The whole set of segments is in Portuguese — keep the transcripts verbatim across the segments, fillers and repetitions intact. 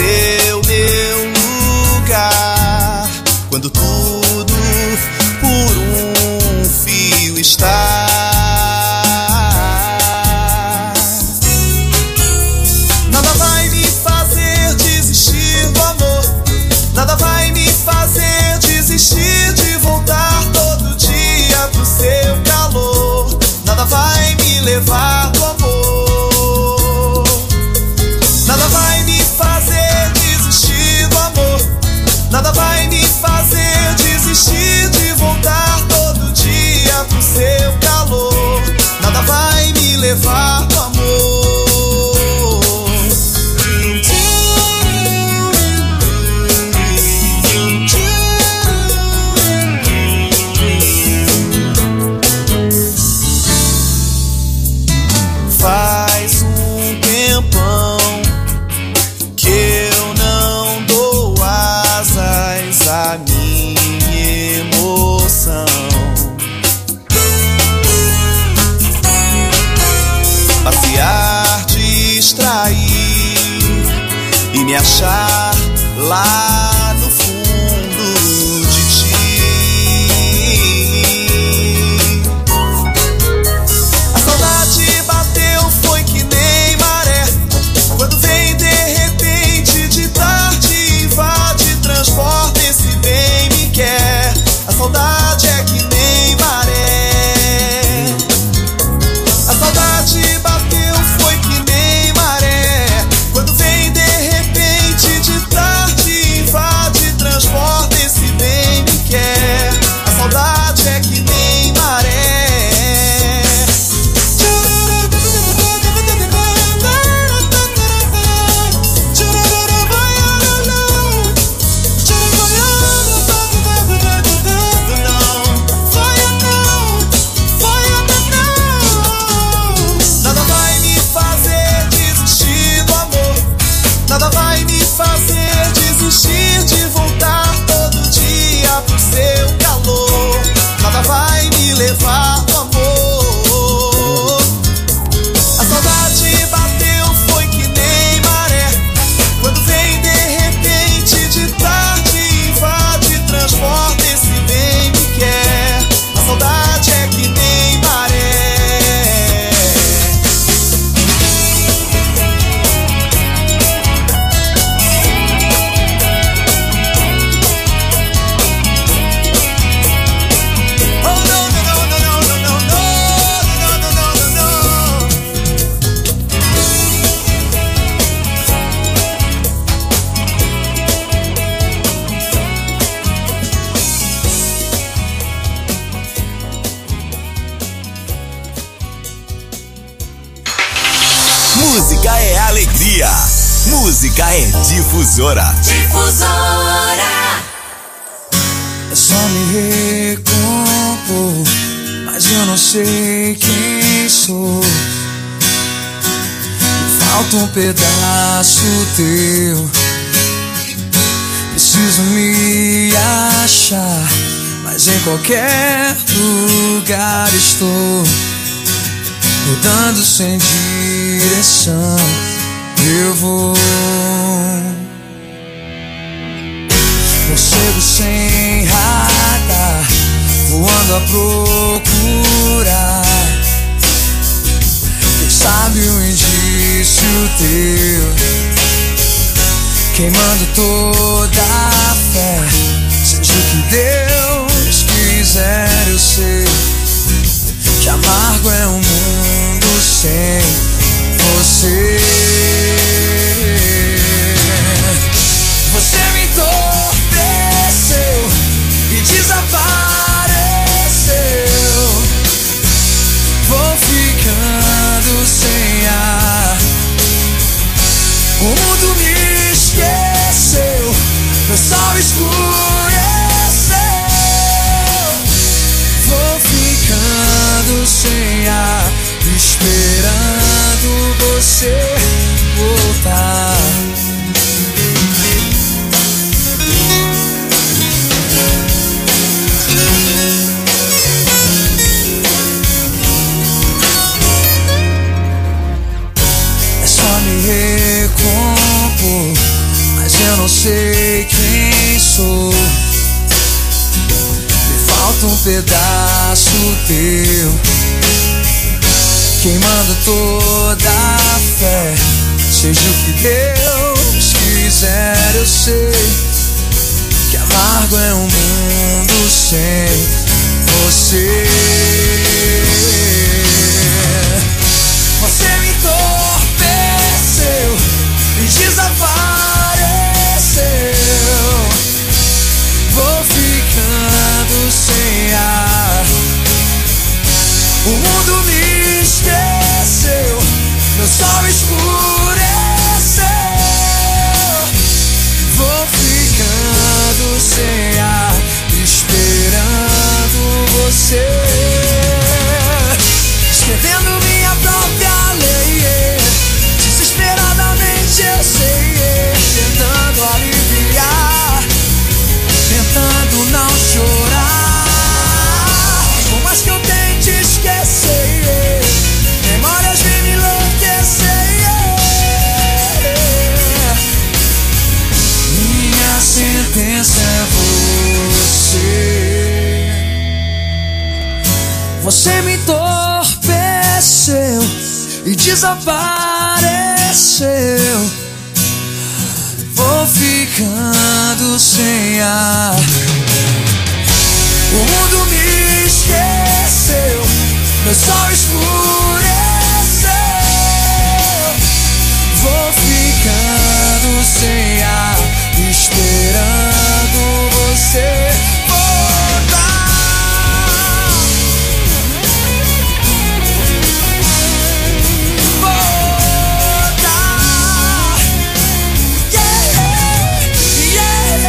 deu meu lugar. Quando tudo por um fio está. Nada vai me fazer desistir do amor. Nada vai me fazer desistir de voltar todo dia pro seu calor. Nada vai me levar do amor. Nada vai me fazer desistir do amor. Nada vai me fazer desistir de voltar todo dia pro seu calor. Nada vai me levar do amor. Faz um tempão que eu não dou asas à minha emoção. Passear, distrair e me achar lá no fundo de ti. A saudade bateu, foi que nem maré. Quando vem de repente, de tarde, invade, transporta, esse bem me quer. A saudade é que nem maré. A saudade bateu, foi que nem maré. Quando vem de repente, de tarde, invade, transporta, esse bem me quer. A saudade é que nem maré. Nada vai me fazer desistir do amor. Nada vai me fazer desistir de voltar todo dia pro seu calor. Nada vai me levar do amor. A saudade bateu, foi que nem maré. Quando vem de repente, de tarde, invade, transporta, esse bem me quer. A saudade é que nem maré. Oh no no no no no no no no no no no. Música é alegria. Música é difusora. Difusora. É só me recompor, mas eu não sei quem sou. Me falta um pedaço teu. Preciso me achar, mas em qualquer lugar estou. Mudando sem direção, eu vou. Morcego sem radar, voando a procurar. Quem sabe um indício teu, queimando toda a fé. Seja o que Deus quiser, eu sei que amargo é um mundo sem você. Você me entorpeceu e desapareceu. Vou ficando sem ar. O mundo me esqueceu, meu sol escureceu. Vou ficando sem ar, esperando você voltar. não sei quem sou. Me falta um pedaço teu, queimando toda a fé. Seja o que Deus quiser, eu sei que amargo é um mundo sem você. Você me entorpeceu e desapareceu. Vou ficando sem ar. O mundo me esqueceu, meu sol escureceu. Vou ficando sem ar, esperando você. Escrevendo minha própria lei, desesperadamente eu sei, tentando aliviar, tentando não chorar. Por mais que eu tente esquecer, memórias vêm me enlouquecer. Minha sentença é você. Você me entorpeceu e desapareceu. Vou ficando sem ar. O mundo me esqueceu, meu sol escureceu. Vou ficando sem ar, esperando você voltar. Voltar. Yeah,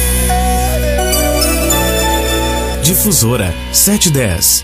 yeah. Difusora sete e dez.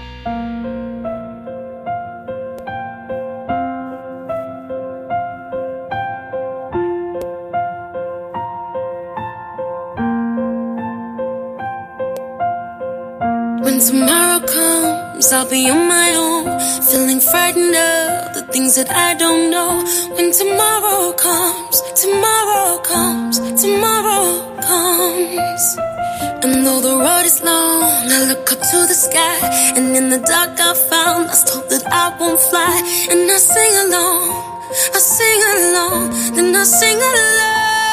When tomorrow comes, I'll be on my own, feeling frightened of the things that I don't know. When tomorrow comes, tomorrow comes, tomorrow comes. And though the road is long, I look up to the sky, and in the dark I found lost hope that I won't fly. And I sing along, I sing along, then I sing along.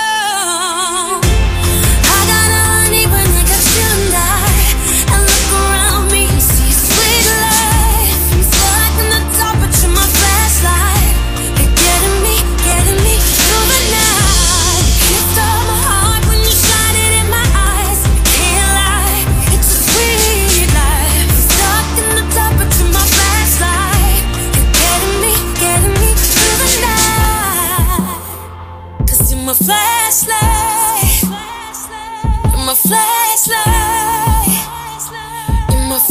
I got all I need when I got you and I. I look around me and see sweet life. I'm stuck in the dark, but you're my flashlight. You're getting me, getting me through the night. You stole my heart when you shine it in my eyes. Can't lie, it's a sweet life. I'm stuck in the dark, but you're my flashlight. You're getting me, getting me through the night. 'Cause you're my flashlight. You're my flashlight. You're my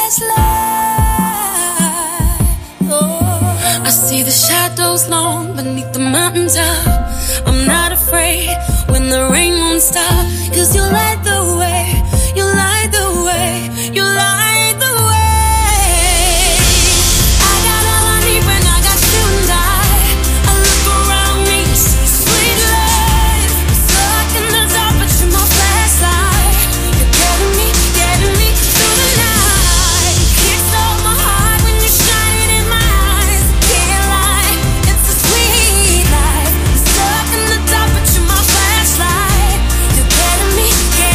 flashlight. Oh, I see the shadows long beneath the mountains up. I'm not afraid when the rain won't stop. 'Cause you light the way, you light the way, you light the way. I got all I need when I got you and I. I look around me and see sweet life. I'm stuck in the dark, but you're my flashlight. You're getting me, getting me through the night. You stole my heart when you shine it in my eyes. Can't lie, it's a sweet life. I'm stuck in the dark, but you're my flashlight. You're getting me, getting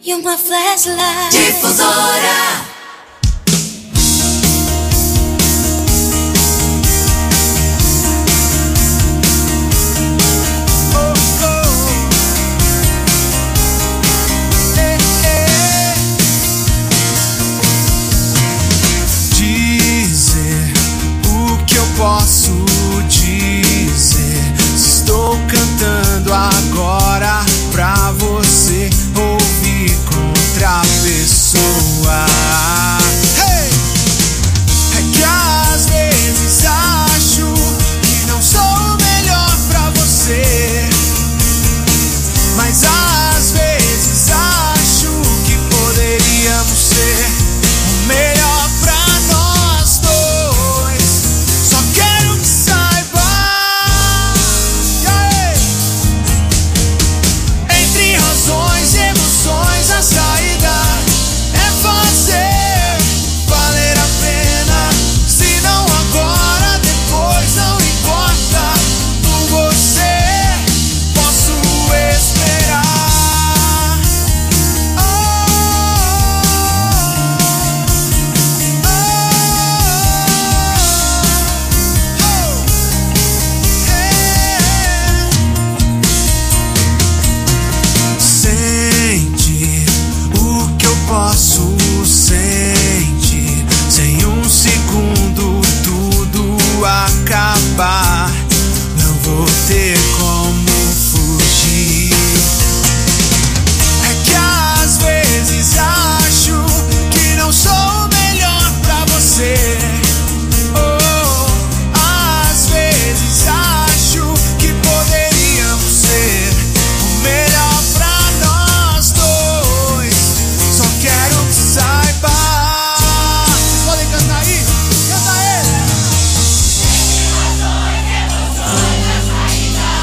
You're my flashlight. Difusora. Posso dizer, estou cantando agora pra você ouvir com outra pessoa. Hey! É que às vezes acho que não sou o melhor pra você, mas às vezes acho que poderíamos ser o melhor pra nós dois. A saída é fazer valer a pena. Se não agora, depois não importa. Por você posso esperar. Oh, oh, oh, hey. Sente o que eu posso sentir. Sem um segundo tudo acabar. Não vou ter como fugir. É que às vezes acho que não sou o melhor pra você. Oh, às vezes acho que poderíamos ser o melhor pra nós dois. Só quero que saiba. Vocês podem cantar aí? Canta ele!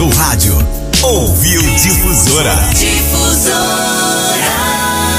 seu rádio. Ouviu Difusora. Difusora.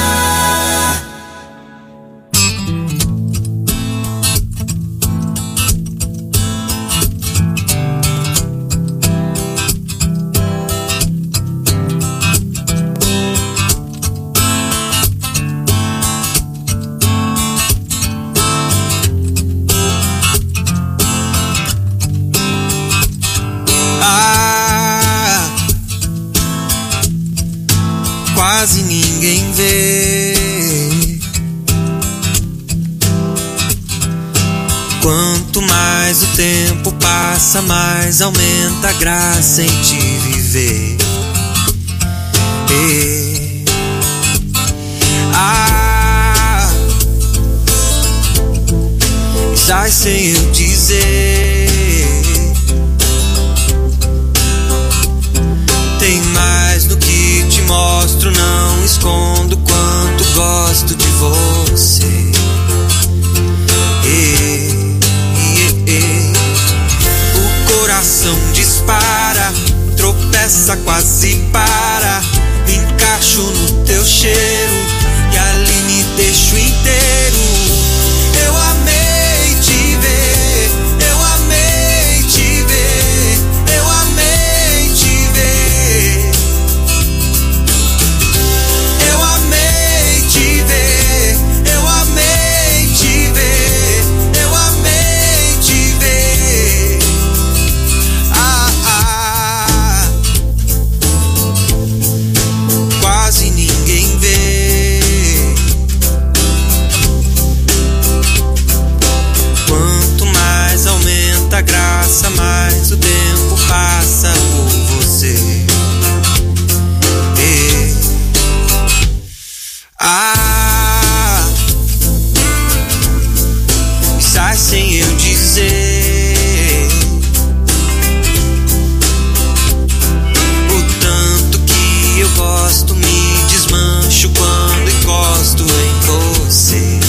Quase ninguém vê. Quanto mais o tempo passa, mais aumenta a graça em te viver. E... Ah, sai sem eu dizer. Tem mais no que te mostro, não escondo quanto gosto de você. E, e, e. O coração dispara, tropeça, quase para. Me encaixo no teu cheiro e ali me deixo inteiro. Eu amei te ver, eu amei te ver, eu amei te ver. Eu amei te ver, eu amei te ver, eu amei te ver. Ah, ah. Quase ninguém vê. Quanto mais aumenta a graça, mais o tempo passa por você. E... Ah, sai sem eu dizer. O tanto que eu gosto, me desmancho quando encosto em você.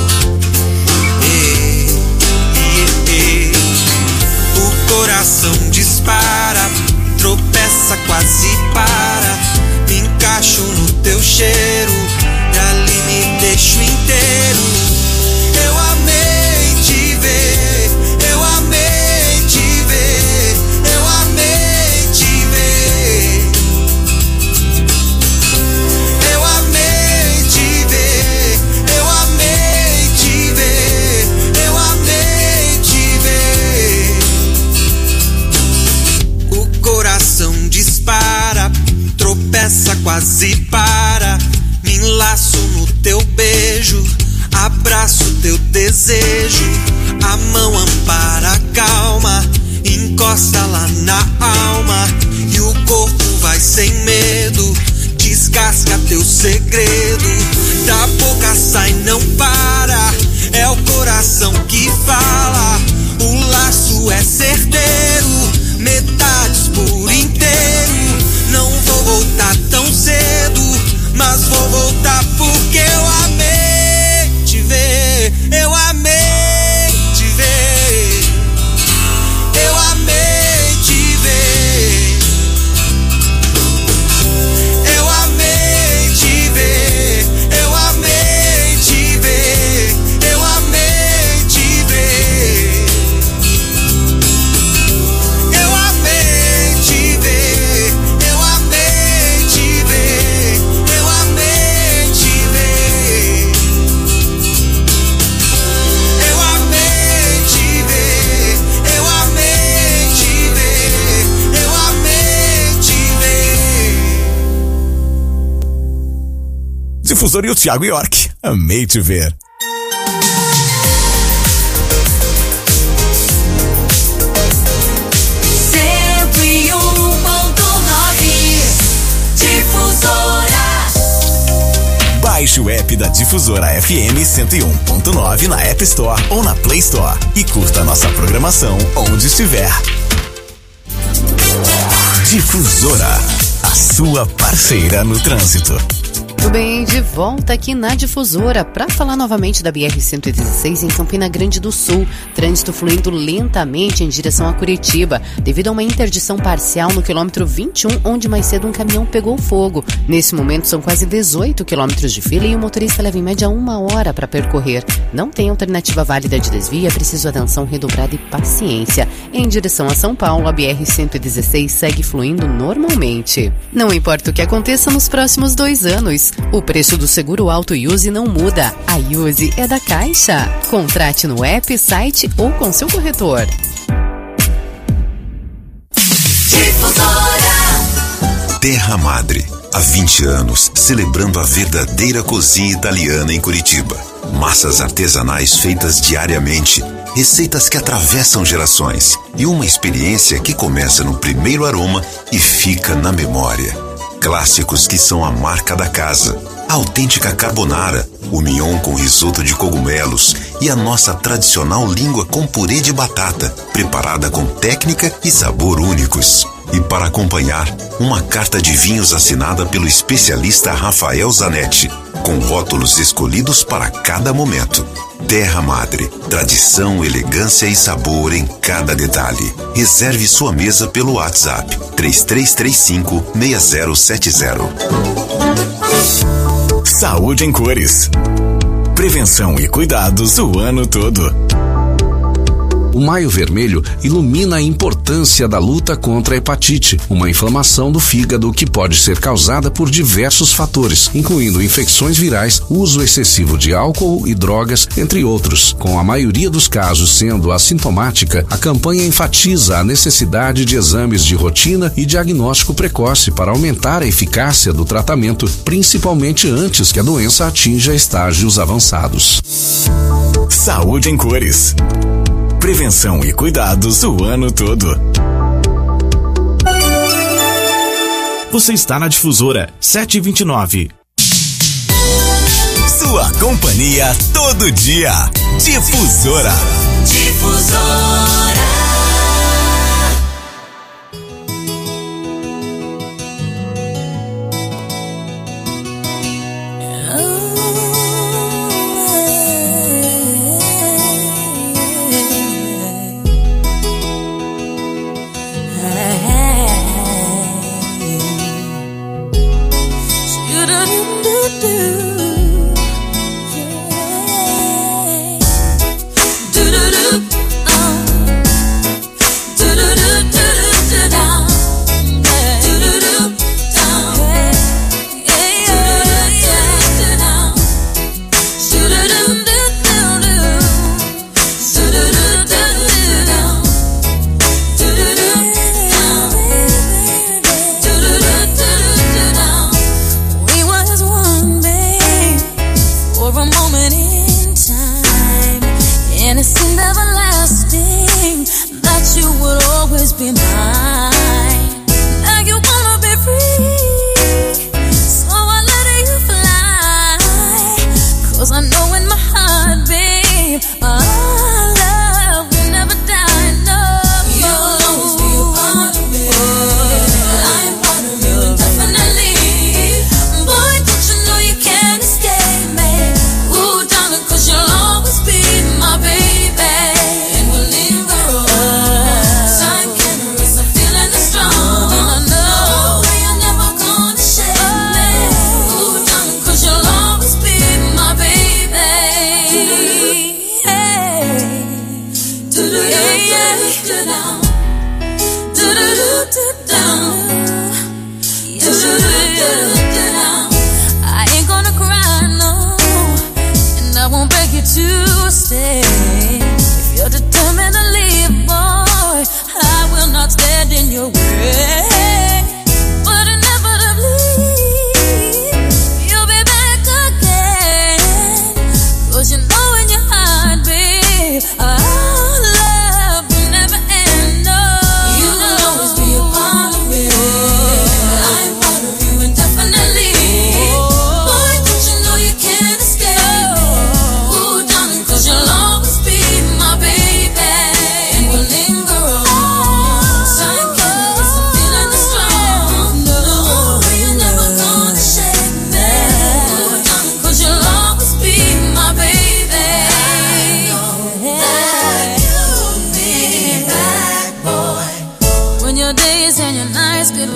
E, e, e. O coração dispara, tropeça, quase para. Me encaixo no teu cheiro e ali me deixo inteiro. Eu amei te ver, eu amei te ver, eu amei te ver. Eu amei te ver, eu amei te ver, eu amei te ver. O coração dispara, tropeça, quase para. Me enlaço no teu beijo, abraço teu desejo. A mão ampara, calma, encosta lá na alma. E o corpo vai sem medo, descasca teu segredo. Da boca sai, não para, é o coração que fala. O laço é certeiro, metades por inteiro. Não vou voltar tão cedo, mas vou voltar porque eu amei te ver. Eu amei te ver. Eu amei te ver. Eu amei te ver. Eu amei te ver. Eu amei te ver. Eu amei te ver. Eu amei te ver. Eu amei te ver. Eu amei te ver. Eu amei te ver. Eu amei te ver. Difusora e o Thiago York. Amei te ver. cento e um ponto nove Difusora. Baixe o app da Difusora F M cento e um ponto nove na App Store ou na Play Store e curta nossa programação onde estiver. Difusora, a sua parceira no trânsito. Muito bem, de volta aqui na Difusora para falar novamente da B R cento e dezesseis em Campina Grande do Sul. Trânsito fluindo lentamente em direção a Curitiba, devido a uma interdição parcial no quilômetro vinte e um, onde mais cedo um caminhão pegou fogo. Nesse momento são quase dezoito quilômetros de fila e o motorista leva em média uma hora para percorrer. Não tem alternativa válida de desvio, é preciso atenção redobrada e paciência. Em direção a São Paulo, a B R cento e dezesseis segue fluindo normalmente. Não importa o que aconteça nos próximos dois anos, o preço do seguro Auto Use não muda. A Use é da Caixa. Contrate no app, site ou com seu corretor. Terra Madre. Há vinte anos, celebrando a verdadeira cozinha italiana em Curitiba. Massas artesanais feitas diariamente, receitas que atravessam gerações e uma experiência que começa no primeiro aroma e fica na memória. Clássicos que são a marca da casa. A autêntica carbonara, o mignon com risoto de cogumelos e a nossa tradicional língua com purê de batata, preparada com técnica e sabor únicos. E para acompanhar, uma carta de vinhos assinada pelo especialista Rafael Zanetti, com rótulos escolhidos para cada momento. Terra Madre, tradição, elegância e sabor em cada detalhe. Reserve sua mesa pelo WhatsApp três três três cinco, seis zero sete zero. Saúde em cores. Prevenção e cuidados o ano todo. O Maio Vermelho ilumina a importância da luta contra a hepatite, uma inflamação do fígado que pode ser causada por diversos fatores, incluindo infecções virais, uso excessivo de álcool e drogas, entre outros. Com a maioria dos casos sendo assintomática, a campanha enfatiza a necessidade de exames de rotina e diagnóstico precoce para aumentar a eficácia do tratamento, principalmente antes que a doença atinja estágios avançados. Saúde em cores. Prevenção e cuidados o ano todo. Você está na Difusora sete e vinte e nove. Sua companhia todo dia. Difusora. Difusora.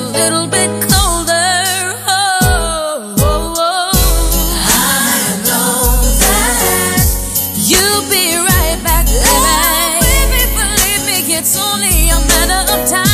little bit colder. Oh, oh, oh. I know that you'll be right back, baby. Oh, baby, believe me, it's only a matter of time.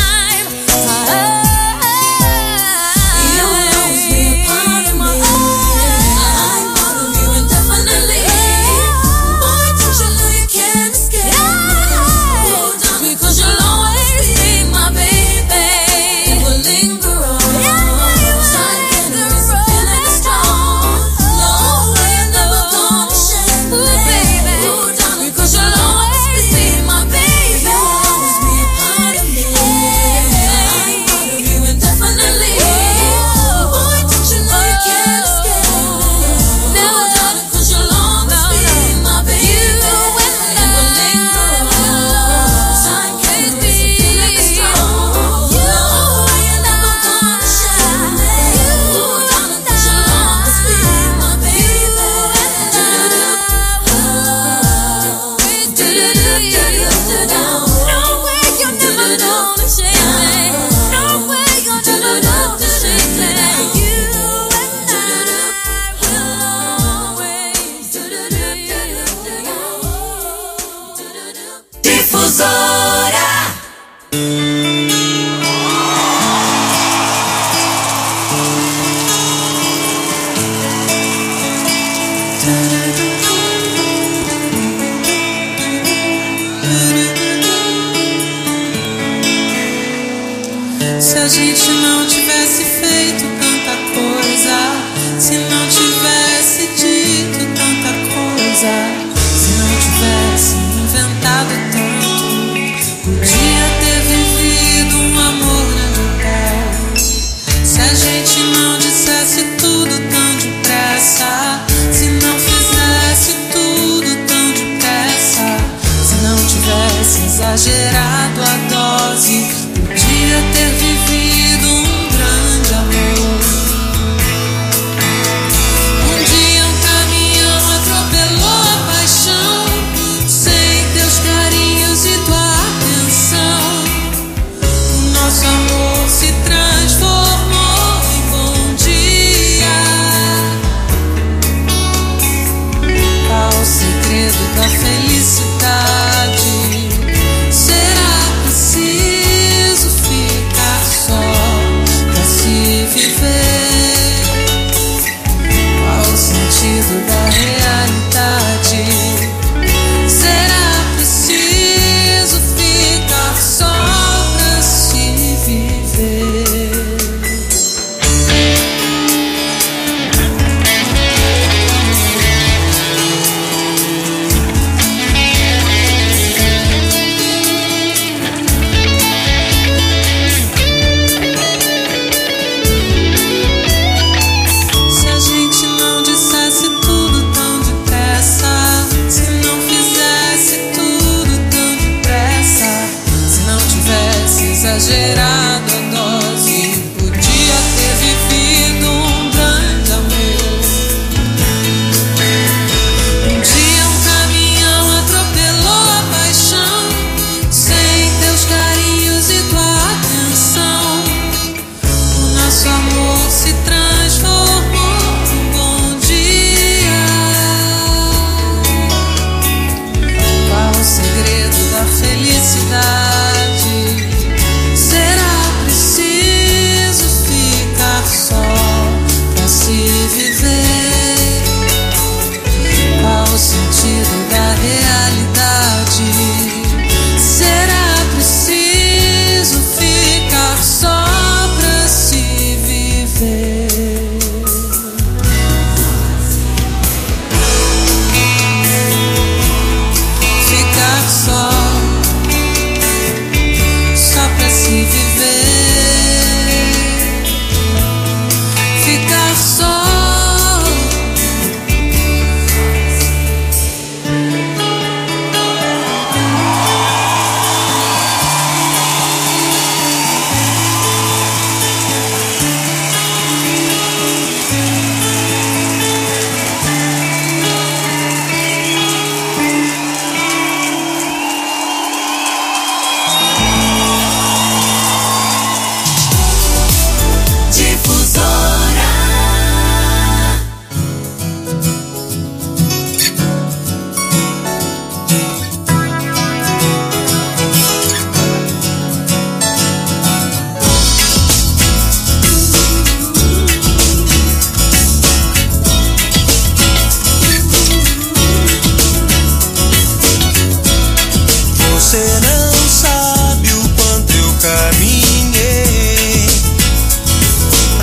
Se a gente não tivesse feito tanta coisa, se não tivesse dito tanta coisa, se não tivesse inventado tanto, podia ter vivido um amor na pé. Se a gente não dissesse tudo tão depressa, se não fizesse tudo tão depressa, se não tivesse exagerado a dose, podia ter vivido um grande amor.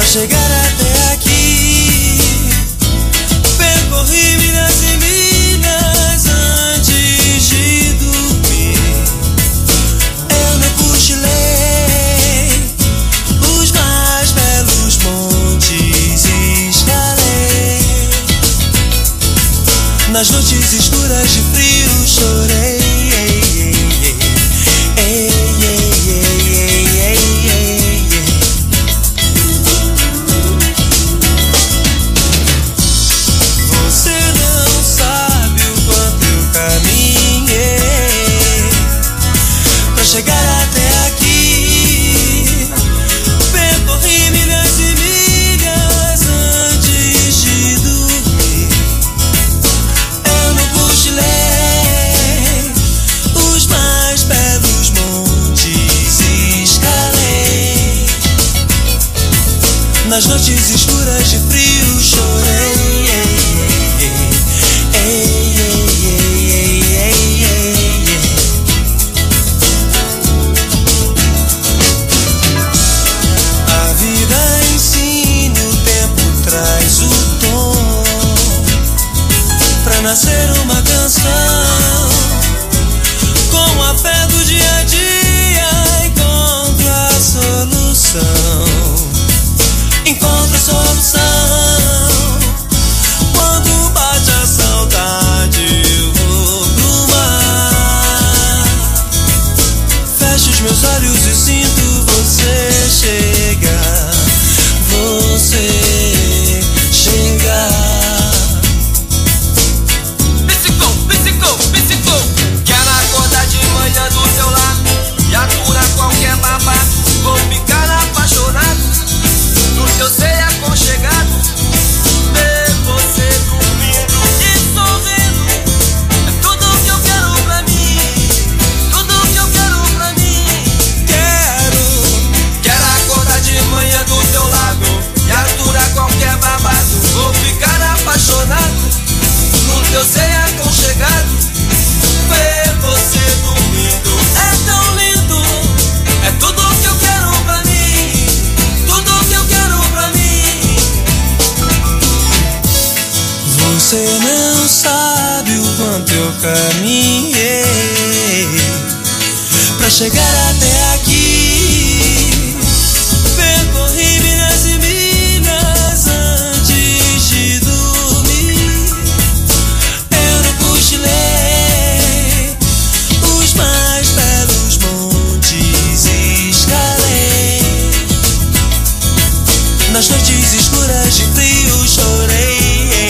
chegar até aqui, percorri milhas e milhas antes de dormir. Eu não cochilei, os mais belos montes escalei. Nas noites escuras de frio chorei. Chegar até aqui, percorri milhas e milhas antes de dormir. Eu não cochilei, os mais belos montes escalei. Nas noites escuras de frio chorei. Nascer uma canção, com a fé do dia a dia encontro a solução, encontro a solução. Quando bate a saudade eu vou pro mar, fecho os meus olhos e sinto você chegar, você chegar. Do teu lado e aturar qualquer babado. Vou ficar apaixonado no teu ser aconchegado. Ver você dormindo e sorrindo é tudo que eu quero pra mim, tudo que eu quero pra mim. Quero, quero acordar de manhã do teu lado e aturar qualquer babado. Vou ficar apaixonado no teu ser aconchegado. Ver você dormindo é tão lindo, é tudo que eu quero pra mim, tudo que eu quero pra mim. Você não sabe o quanto eu caminhei pra chegar até aqui, percorri milhas e milhas antes de dormir. Eu não cochilei, os mais belos montes escalei. Nas noites escuras de frio chorei.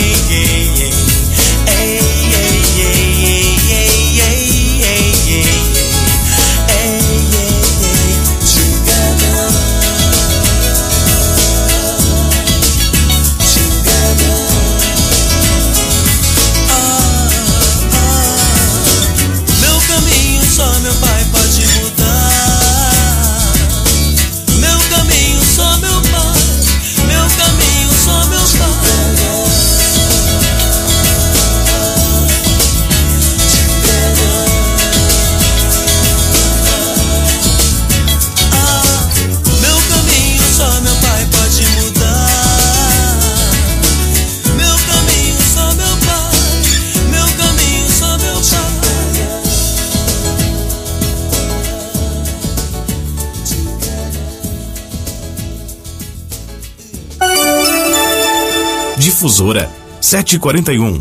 Difusora sete e quarenta e um.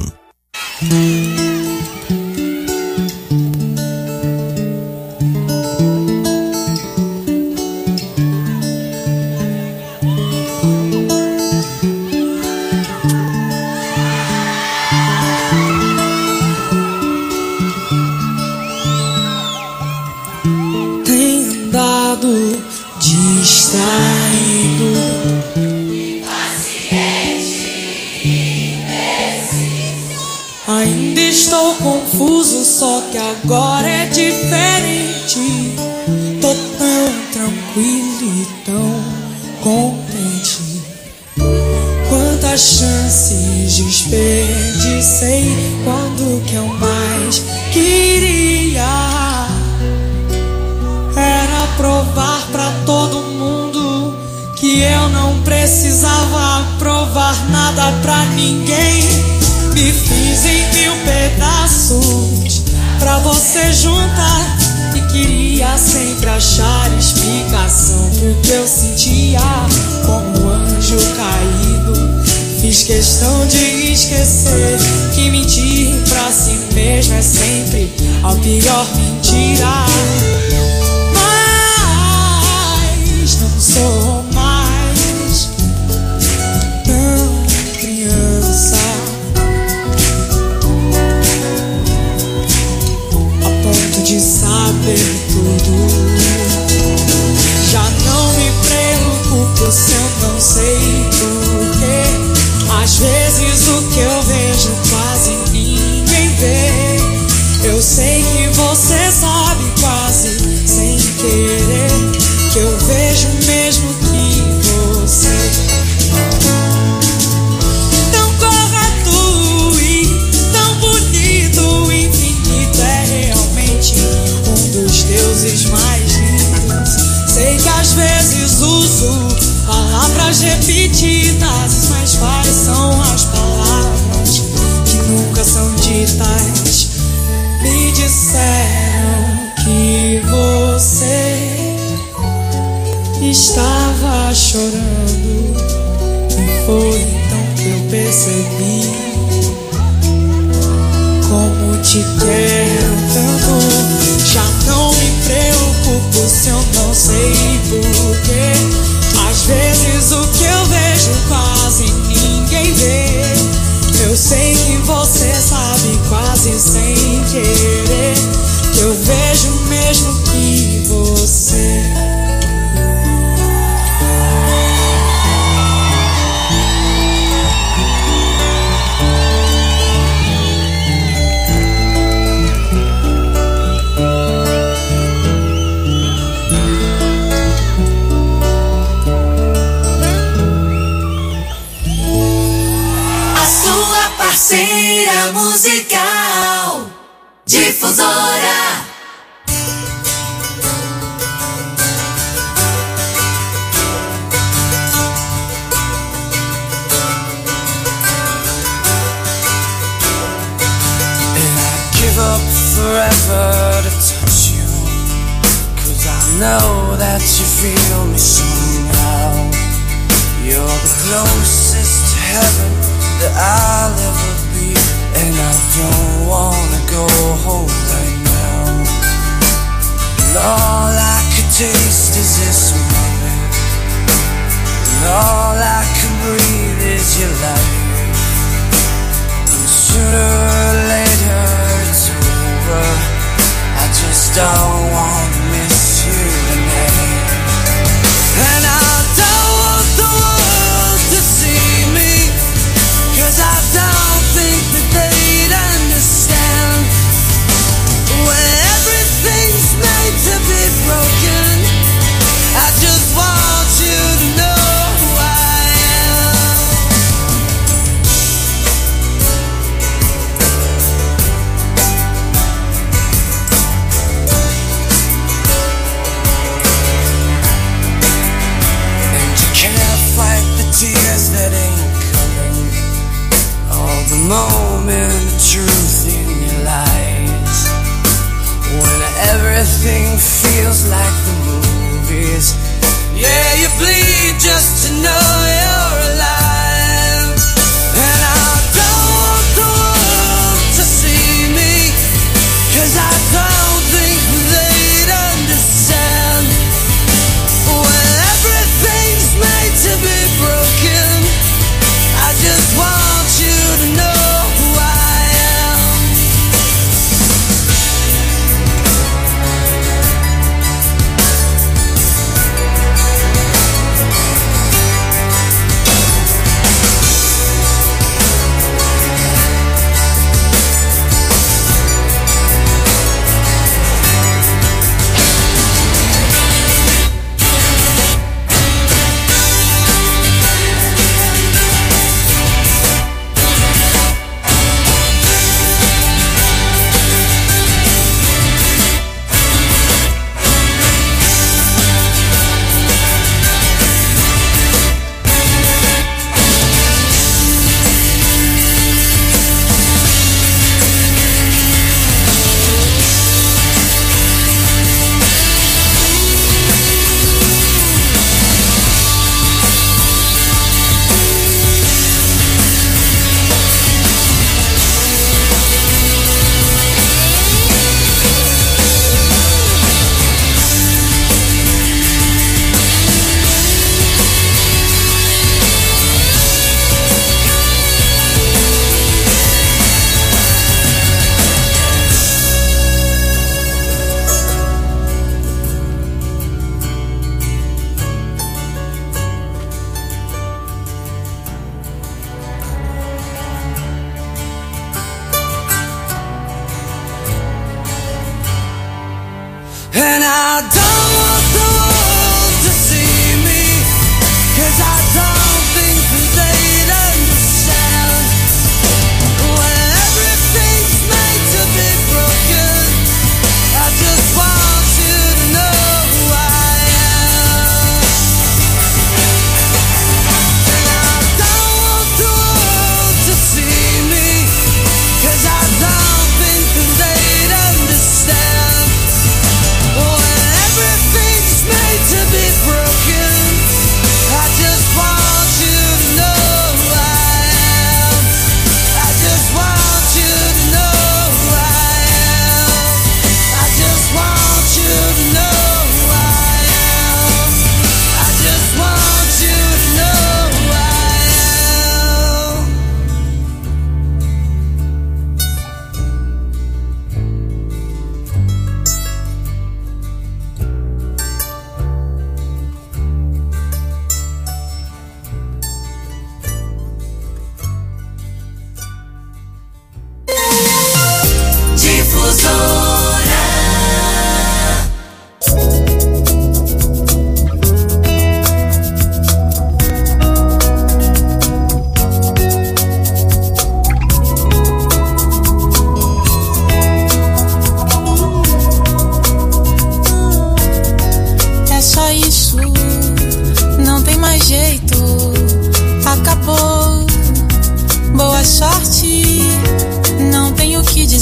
Tem andado distraído, ainda estou confuso, só que agora é diferente. Tô tão tranquilo e tão contente. Quantas chances desperdicei quando que eu mais queria era provar pra todo mundo que eu não precisava provar nada pra ninguém. Me fiz em mil pedaços pra você juntar, e queria sempre achar explicação pro que eu sentia. Como um anjo caído, fiz questão de esquecer que mentir pra si mesmo é sempre a pior mentira. Mas não sou mais tão criança, a ponto de saber tudo. Já não me preocupo se eu não sei porquê. Às vezes o que eu vejo quase ninguém vê. Eu sei que você sabe quase sem querer que eu vejo mesmo que você. Tão correto e tão bonito, infinito é realmente um dos deuses mais lindos. Sei que às vezes uso palavras repetidas, mas quais são as palavras que nunca são ditas? Me disseram que você estava chorando, e foi então que eu percebi como te quero tanto. Já não me preocupo se eu não sei porquê. Às vezes o que eu vejo quase ninguém vê. Eu sei que você sabe quase sem querer que eu vejo mesmo que você. Parceira musical Difusora. And I'd give up forever to touch you, 'cause I know that you feel me somehow. You're the closest to heaven that I'll ever be, and I don't wanna go home right now. And all I could taste is this moment, and all I can breathe is your life. And sooner or later it's over. I just don't wanna miss you tonight. And I don't want the world to see me, 'cause I don't think that they'd understand. When everything's made to be broken, I just want you to know who I am. And you can't fight the tears that ain't coming, all the moment of truth in your lies. When everything feels like the movies, yeah, you bleed just to know you're alive. And I don't want the world to see me, 'cause I don't think they'd understand. When everything's made to be broken, I just want you to know who I am.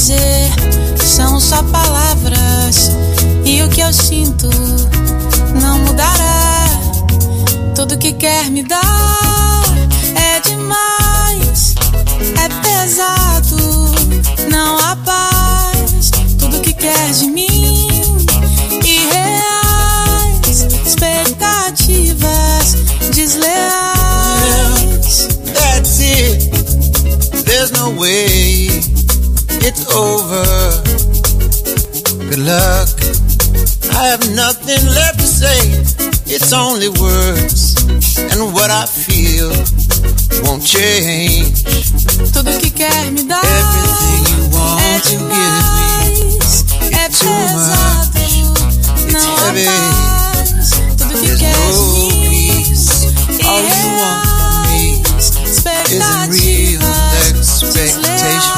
dizer são só palavras, e o que eu sinto não mudará. Tudo que quer me dar é demais, é pesado, não há paz. Tudo que quer de mim, irreais, expectativas desleais. That's it, there's no way, it's over. Good luck, I have nothing left to say. It's only words, and what I feel won't change. Tudo que quer me dar everything you want é to demais, give me, é it's too pesado, much, não há heavy. paz. Tudo que There's quer no de mim, peace. All you want from me isn't real expectation.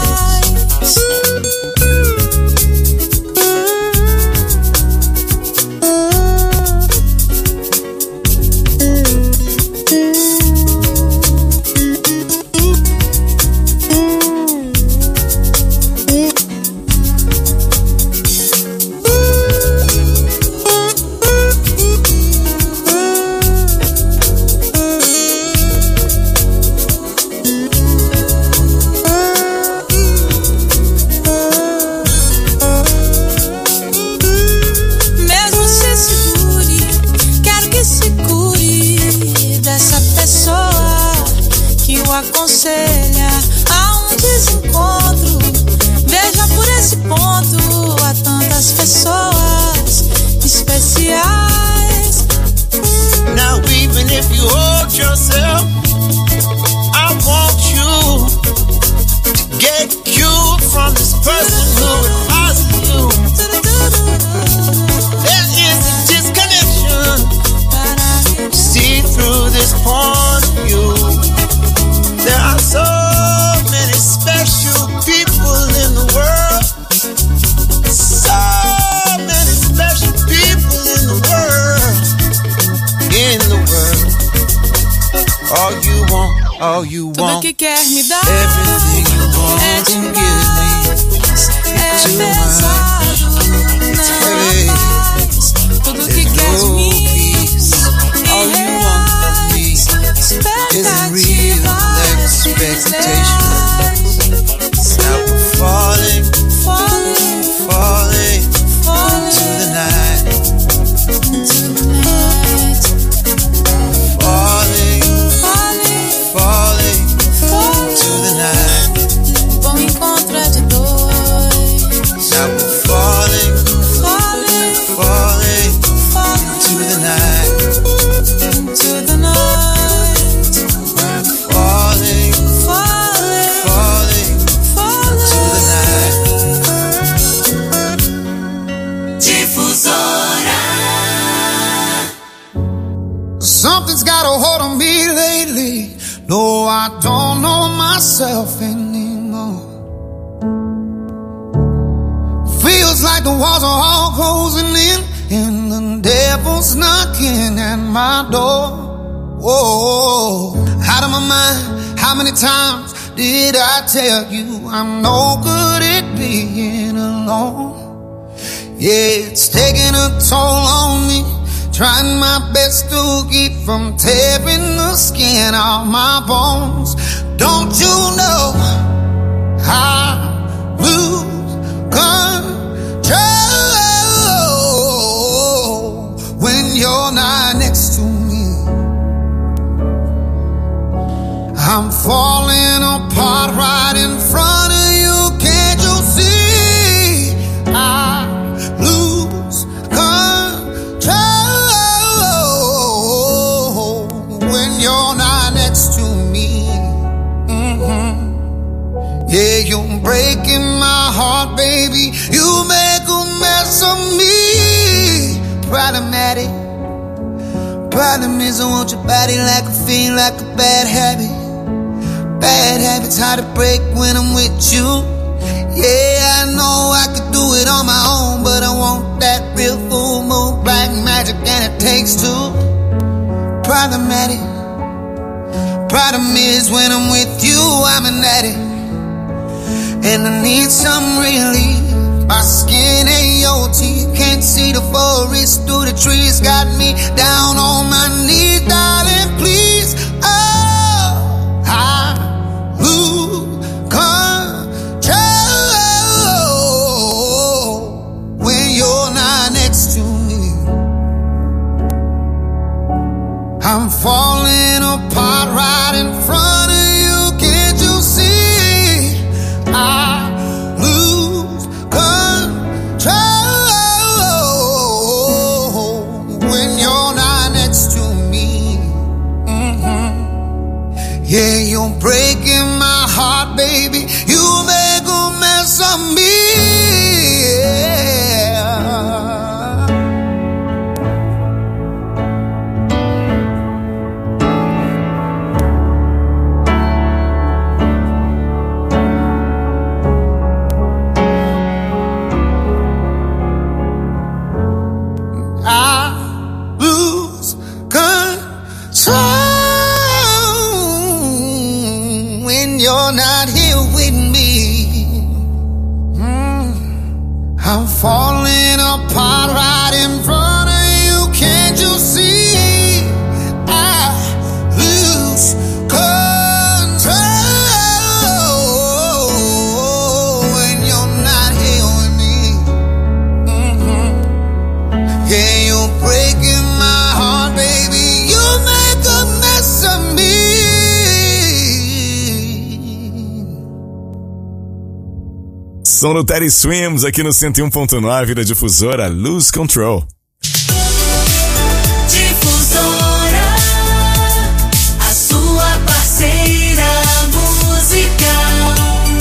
Aconselha a um desencontro. Veja por esse ponto, há tantas pessoas especiais. Now even if you hold yourself, I want you to get cured from this person who advises you. There is a disconnection. See through this point of view. There are so many special people in the world. So many special people in the world. In the world. All you want, all you Tudo want. que quer me dar everything you want é to demais, give me. é Too pesado, não há paz. Tudo que There's quer de no mim, peace. All you want from me isn't real expectation. Now we're falling, falling, falling, falling into the night. into the night. Falling, Falling, falling, falling into the night. bom encontro é de dois. Now we're falling, Falling, falling, falling into the night. into the night. Falling, Falling, falling, falling into the night. Difusora. Something's got a hold on me lately. No, I don't know myself anymore. Feels like the walls are all closing in, and the devil's knocking at my door. Whoa, out of my mind. How many times did I tell you I'm no good at being alone? Yeah, it's taking a toll on me. Trying my best to keep from tearing the skin off my bones. Don't you know I lose control when you're not next to me? I'm falling apart right in front of you. Can't you see? I lose control when you're not next to me. Mm-hmm. Yeah, you're breaking my heart, baby. You make a mess of me. Problematic. Problem is I want your body like a fiend, like a bad habit. Bad habits hard to break when I'm with you. Yeah, I know I could do it on my own, but I want that real full moon, black magic, and it takes two. Problematic. Problem is when I'm with you, I'm an addict. and I need some relief. My skin ain't your teeth, can't see the forest through the trees. Got me down on my knees, darling, please. Oh, I lose control when you're not next to me. I'm falling apart right in front of you, can't you see? I lose control when you're not next to me. Mm-hmm. Yeah, you're breaking my heart, baby. You make a mess of me. I'm falling apart right in front of you, can't you see? I lose control when you're not here with me. Mm-hmm. Yeah, you're breaking my heart, baby. You make a mess of me. Som no Teddy Swims aqui no cento e um ponto nove da Difusora, Lose Control. Difusora, a sua parceira musical.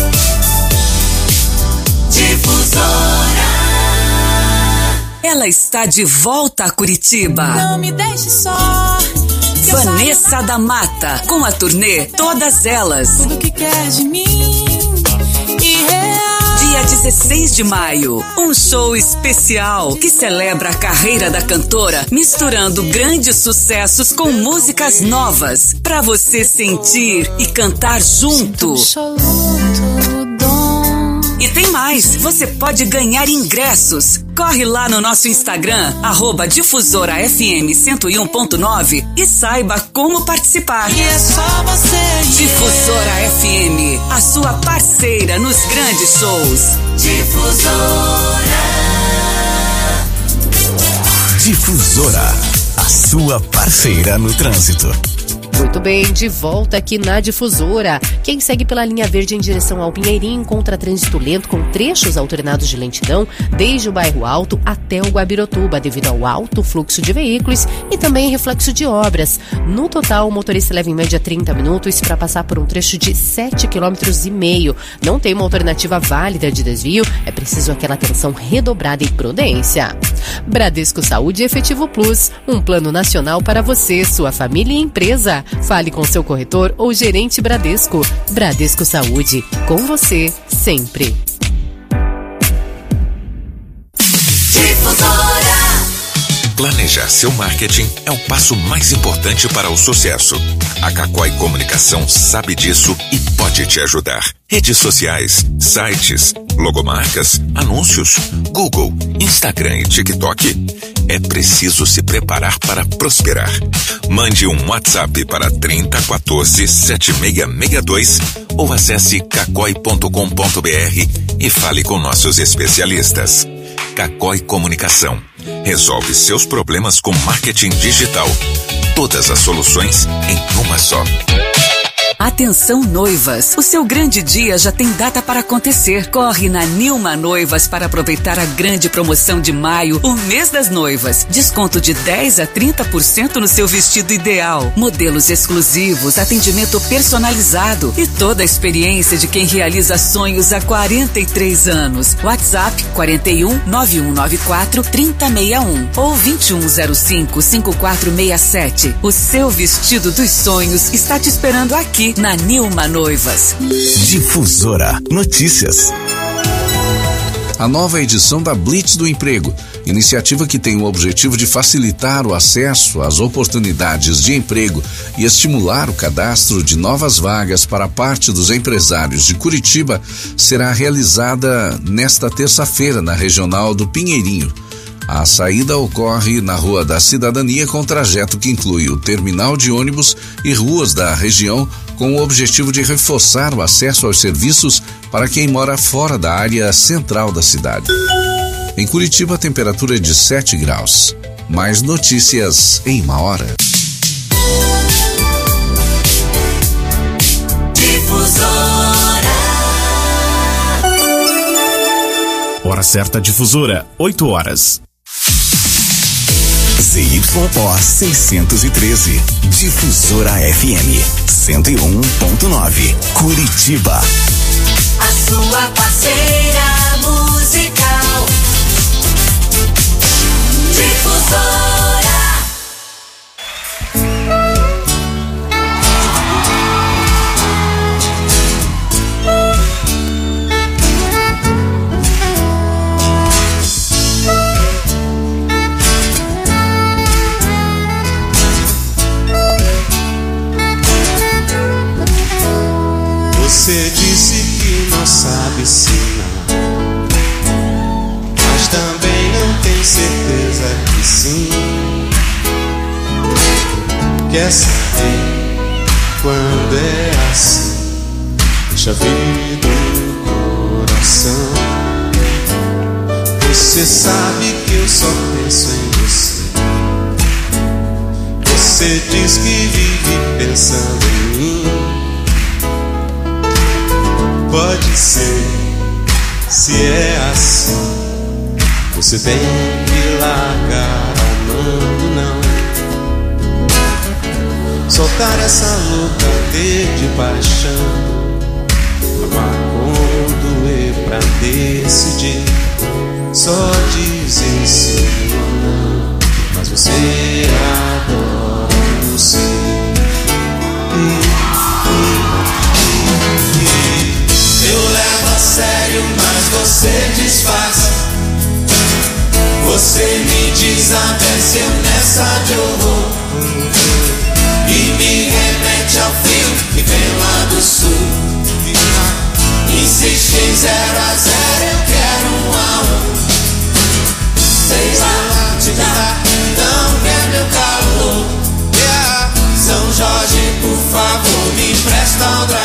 Difusora. Ela está de volta a Curitiba. Não me deixe só. Vanessa da Mata, com a turnê Todas Elas. Tudo que quer de mim e real. Dia dezesseis de maio, um show especial que celebra a carreira da cantora, misturando grandes sucessos com músicas novas, pra você sentir e cantar junto. E tem mais, você pode ganhar ingressos. Corre lá no nosso Instagram, arroba Difusora F M cento e um ponto nove e saiba como participar. E é só você. Difusora F M, a sua parceira nos grandes shows. Difusora. Difusora, a sua parceira no trânsito. Muito bem, de volta aqui na Difusora. Quem segue pela linha verde em direção ao Pinheirinho encontra trânsito lento com trechos alternados de lentidão desde o bairro Alto até o Guabirotuba, devido ao alto fluxo de veículos e também reflexo de obras. No total, o motorista leva em média trinta minutos para passar por um trecho de sete quilômetros e meio. Não tem uma alternativa válida de desvio, é preciso aquela atenção redobrada e prudência. Bradesco Saúde Efetivo Plus, um plano nacional para você, sua família e empresa. Fale com seu corretor ou gerente Bradesco. Bradesco Saúde, com você sempre. Planejar seu marketing é o passo mais importante para o sucesso. A Cacói Comunicação sabe disso e pode te ajudar. Redes sociais, sites, logomarcas, anúncios, Google, Instagram e TikTok. É preciso se preparar para prosperar. Mande um WhatsApp para trinta quatorze, setenta e seis sessenta e dois ou acesse cacói ponto com ponto br e fale com nossos especialistas. Cacói Comunicação. Resolve seus problemas com marketing digital. Todas as soluções em uma só. Atenção noivas, o seu grande dia já tem data para acontecer. Corre na Nilma Noivas para aproveitar a grande promoção de maio, o mês das noivas. Desconto de dez a trinta por cento no seu vestido ideal. Modelos exclusivos, atendimento personalizado e toda a experiência de quem realiza sonhos há quarenta e três anos. WhatsApp quarenta e um, nove um nove quatro, trinta sessenta e um ou vinte e um zero cinco, cinquenta e quatro sessenta e sete. O seu vestido dos sonhos está te esperando aqui na Nilma Noivas. Difusora Notícias. A nova edição da Blitz do Emprego, iniciativa que tem o objetivo de facilitar o acesso às oportunidades de emprego e estimular o cadastro de novas vagas para parte dos empresários de Curitiba, será realizada nesta terça-feira na Regional do Pinheirinho. A saída ocorre na Rua da Cidadania com trajeto que inclui o terminal de ônibus e ruas da região, com o objetivo de reforçar o acesso aos serviços para quem mora fora da área central da cidade. Em Curitiba, a temperatura é de sete graus. Mais notícias em uma hora. Difusora. Hora certa Difusora, oito horas. Z Y O seiscentos e treze, Difusora F M, cento e um ponto nove, Curitiba. A sua parceira musical. Difusora. Você disse que não sabe se não, mas também não tem certeza que sim. Quer saber quando é assim? Deixa vir do coração. Você sabe que eu só penso em você. Você diz que vive pensando em mim. Pode ser, se é assim, você tem que largar a mão, não. Soltar essa louca de paixão, amar com doer pra decidir. Só dizer sim ou não, mas você adora o sim. Eu levo a sério, mas você desfaz. Você me desavenceu nessa de horror e me remete ao frio que vem lá do sul. Insiste em zero a zero, eu quero um a um. Sei lá, te dá, não quer meu calor. São Jorge, por favor, me empresta um dragão.